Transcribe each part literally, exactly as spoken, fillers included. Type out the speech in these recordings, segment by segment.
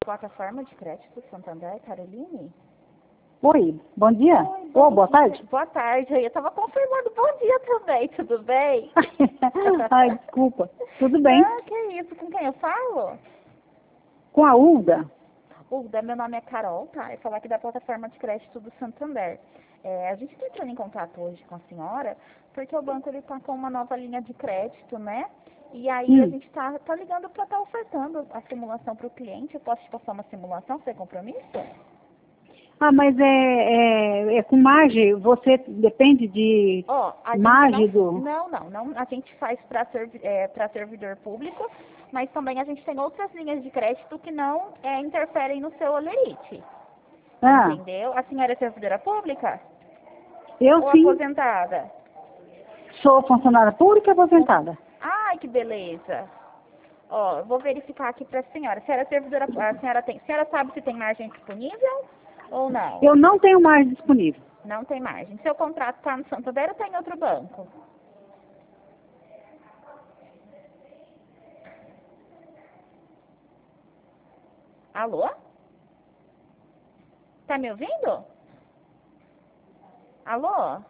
Plataforma de Crédito Santander, Caroline? Oi, bom dia. Oi, bom Ô, boa dia. tarde. Boa tarde. Eu estava confirmando bom dia também, tudo bem? Ai, desculpa. Tudo bem? Ah, que isso, com quem eu falo? Com a Ulda? Ulda, meu nome é Carol, tá? Eu falo aqui da Plataforma de Crédito do Santander. É, a gente está entrando em contato hoje com a senhora, porque o banco ele está com uma nova linha de crédito, né? E aí a Hum. gente está tá ligando para estar ofertando a simulação para o cliente. Eu posso te passar uma simulação sem compromisso? Ah, mas é, é, é com margem, você depende de Ó, a gente margem não, do... não, não, não, a gente faz para servi é, para servidor público, mas também a gente tem outras linhas de crédito que não é, interferem no seu holerite. Ah, Entendeu? A senhora é servidora pública eu ou sim aposentada? sou funcionária pública e aposentada. Ai, que beleza. Ó, eu vou verificar aqui para a senhora. A senhora é servidora, a senhora tem, a senhora sabe se tem margem disponível ou não? Eu não tenho margem disponível. Não tem margem. Seu contrato está no Santander ou está em outro banco? Alô? Tá me ouvindo? Alô?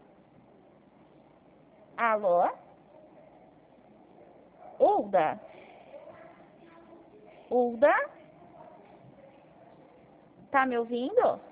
Alô? Ulda? Ulda? Tá me ouvindo?